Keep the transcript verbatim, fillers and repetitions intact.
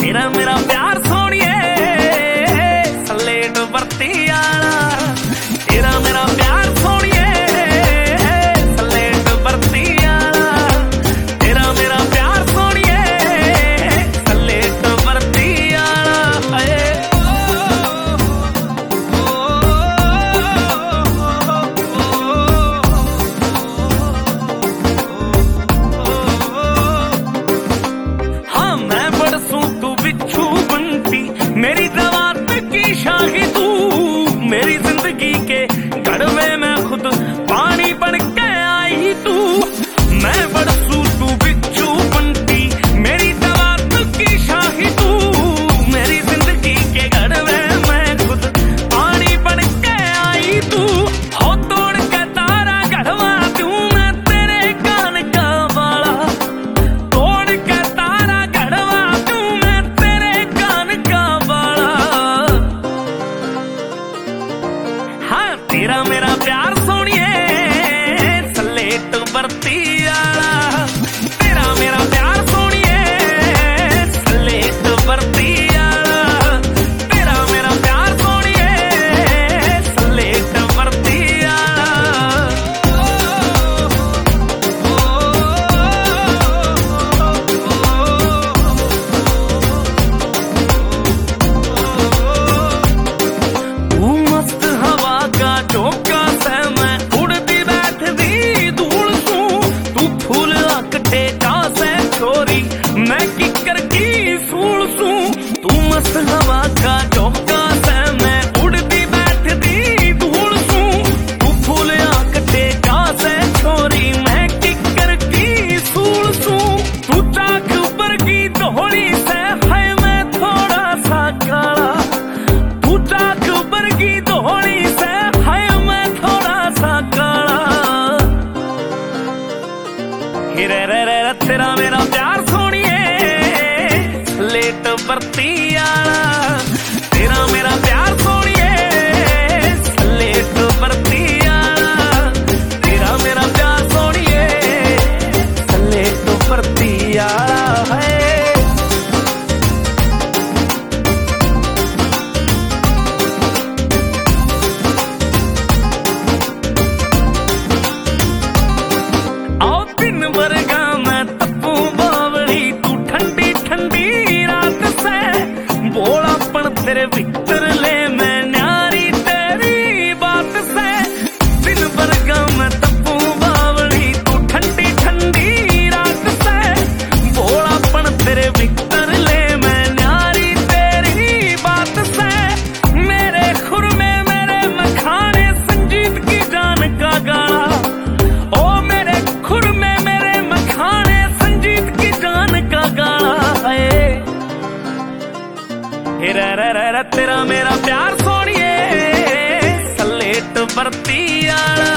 तेरा मेरा प्यार सोनिए सलेट बरती आला, तेरा मेरा प्यार सोनिए सलेट बरती आला, तेरा मेरा प्यार सोनिए सलेट बरती आला। हाँ मैं बरसूं तू बिच्छू बनती, मेरी दवात की शाही तू, मेरी जिंदगी के गड़वे में खुद पानी बन के आई तू। मैं बरसूं तू बिच्छू बनती, मेरी दवात की शाही तू, मेरी जिंदगी के गड़वे में खुद पानी बन के आई तू। हो तोड़ के तारा गढ़वा दूं मैं तेरे कान का वाला, तोड़ के तारा गढ़वा दूं मैं तेरे कान का वाला। हाँ तेरा मेरा प्यार सोनिए सलेट बरती आला, तेरा मेरा प्यार सोनिए सलेट बरती आला, तेरा मेरा प्यार सोनिए सलेट बरती आला। तू मस्त हवा का झोंका से मैं उड़ती बैठती धूल सूं, तू फूल अकठे जा से छोरी मैं किकर की सूल सूं। तू मस्त हवा का झोंका से मैं उड़ती बैठती धूल सूं, तू फूल अकठे जा से छोरी मैं किकर की सूल सूं। तू चाक ऊपर की दोहरी से है मैं थोड़ा सा काला, तू चाक ऊपर की दोहरी से है मैं थोड़ा सा काला। हिरे रे रे रे तेरा मेरा प्यार सोनिए सलेट बरती आला, तेरा मेरा प्यार सोनिए सलेट बरती आला, तेरा मेरा प्यार सोनिए सलेट बरती आला है। आओ दिन वर्गा मैं तप्पू बावली, तू ठंडी ठंडी रात से बोलापन तेरे भीतर ले मैं न्यारी तेरी बात से। दिन वर्गा मैं तप्पू बावली, तू ठंडी ठंडी रात से बोलापन तेरे भीतर ले मैं न्यारी तेरी बात से। मेरे खुर में मेरे मखाने संजीत की जान का गाना, ओ मेरे खुर में मेरे मखाने संजीत की जान का गाना है। रे रे रे रे तेरा मेरा प्यार सोनिए सलेट बरती आला।